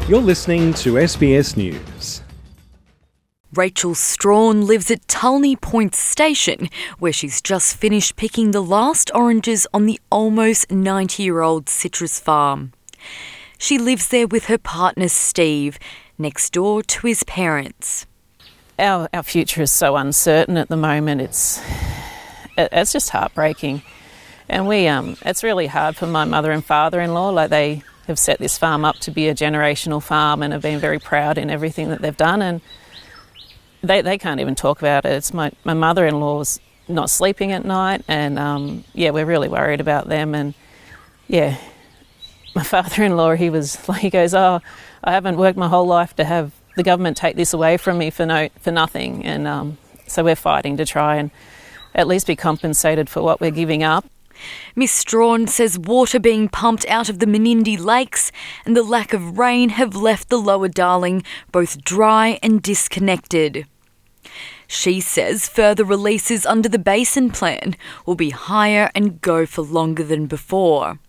You're listening to SBS News. Rachel Strawn lives at Tulney Point Station, where she's just finished picking the last oranges on the almost 90-year-old citrus farm. She lives there with her partner Steve, next door to his parents. Our future is so uncertain at the moment. It's just heartbreaking, and it's really hard for my mother and father-in-law. Like, they have set this farm up to be a generational farm and have been very proud in everything that they've done, and they can't even talk about it. It's my mother-in-law's not sleeping at night, and we're really worried about them. And my father-in-law, he goes, "Oh, I haven't worked my whole life to have the government take this away from me for nothing." And so we're fighting to try and at least be compensated for what we're giving up. Miss Strawn says water being pumped out of the Menindee lakes and the lack of rain have left the Lower Darling both dry and disconnected. She says further releases under the Basin Plan will be higher and go for longer than before.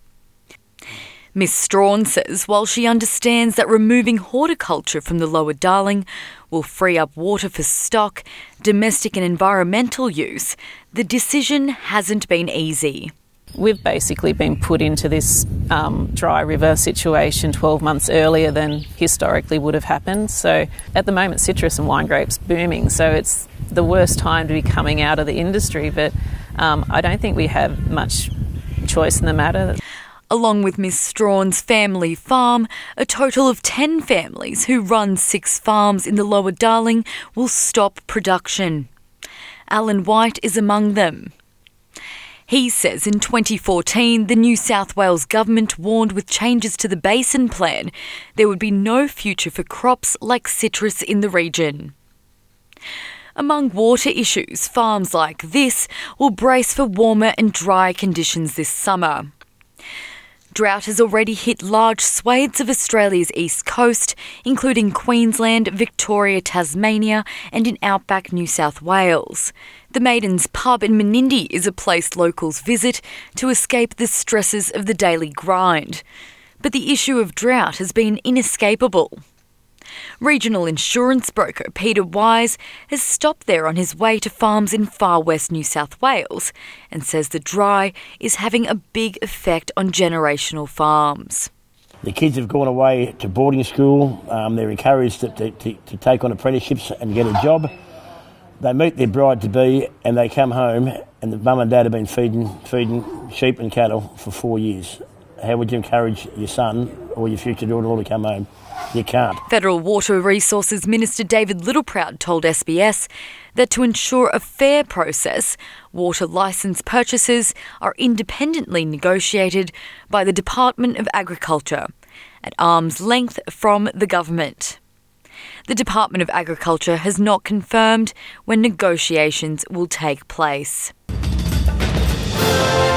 Miss Strawn says while she understands that removing horticulture from the Lower Darling will free up water for stock, domestic and environmental use, the decision hasn't been easy. We've basically been put into this dry river situation 12 months earlier than historically would have happened. So at the moment, citrus and wine grapes booming, so it's the worst time to be coming out of the industry. But I don't think we have much choice in the matter. Along with Miss Strawn's family farm, a total of 10 families who run 6 farms in the Lower Darling will stop production. Alan White is among them. He says in 2014, the New South Wales government warned with changes to the Basin Plan, there would be no future for crops like citrus in the region. Among water issues, farms like this will brace for warmer and dry conditions this summer. Drought has already hit large swathes of Australia's east coast, including Queensland, Victoria, Tasmania and in outback New South Wales. The Maidens pub in Menindee is a place locals visit to escape the stresses of the daily grind. But the issue of drought has been inescapable. Regional insurance broker Peter Wise has stopped there on his way to farms in far west New South Wales and says the dry is having a big effect on generational farms. The kids have gone away to boarding school. They're encouraged to take on apprenticeships and get a job. They meet their bride-to-be and they come home and the mum and dad have been feeding sheep and cattle for 4 years. How would you encourage your son or your future daughter-in-law to come home? You can't. Federal Water Resources Minister David Littleproud told SBS that to ensure a fair process, water licence purchases are independently negotiated by the Department of Agriculture, at arm's length from the government. The Department of Agriculture has not confirmed when negotiations will take place.